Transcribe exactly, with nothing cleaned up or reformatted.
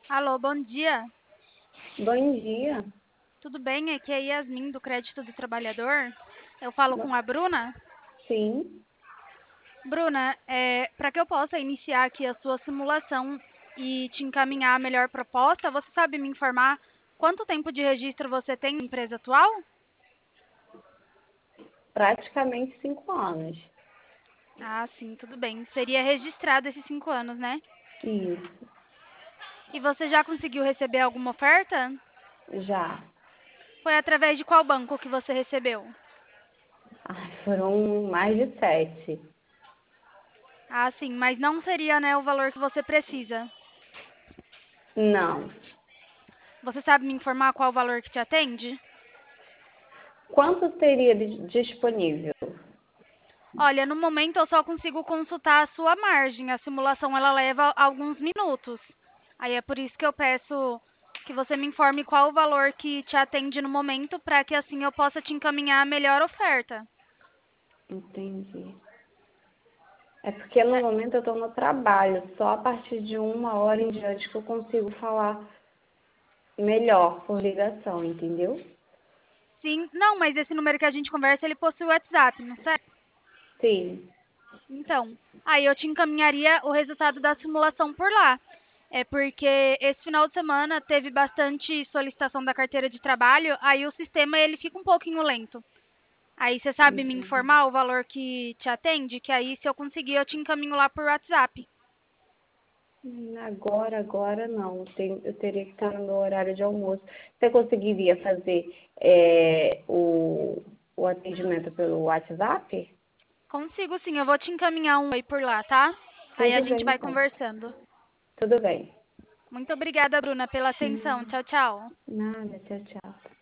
Alô, bom dia. Bom dia. Tudo bem? Aqui é a Yasmin do Crédito do Trabalhador. Eu falo com a Bruna. Sim, Bruna, para que eu possa iniciar aqui a sua simulação e te encaminhar a melhor proposta, você sabe me informar quanto tempo de registro você tem na empresa atual? praticamente cinco anos. Ah, sim, tudo bem. Seria registrado esses cinco anos, né? Isso, E você já conseguiu receber alguma oferta? já. Foi através de qual banco que você recebeu? Ai, foram mais de sete. Ah, sim, mas não seria, né, o valor que você precisa. Não. Você sabe me informar qual o valor que te atende? Quanto teria de- disponível? Olha, no momento eu só consigo consultar a sua margem. A simulação ela leva alguns minutos. Aí é por isso que eu peço que você me informe qual o valor que te atende no momento, para que assim eu possa te encaminhar a melhor oferta. Entendi. É porque no É, momento eu estou no trabalho, só a partir de uma hora em diante que eu consigo falar melhor por ligação, entendeu? sim, não, mas esse número que a gente conversa, ele possui o WhatsApp, não sei? Sim, Então, aí eu te encaminharia o resultado da simulação por lá. É porque esse final de semana teve bastante solicitação da carteira de trabalho, aí o sistema ele fica um pouquinho lento. Aí você sabe me entendi. informar o valor que te atende, que aí se eu conseguir eu te encaminho lá por WhatsApp. Hum, Agora, agora não. Tem- eu teria que estar no meu horário de almoço. Você conseguiria fazer é, o, o atendimento pelo WhatsApp? Consigo sim, eu vou te encaminhar um aí por lá, tá? Aí a Tudo gente bem, vai então. conversando. Tudo bem. Muito obrigada, Bruna, pela atenção. Hum, Tchau, tchau. Nada, tchau, tchau.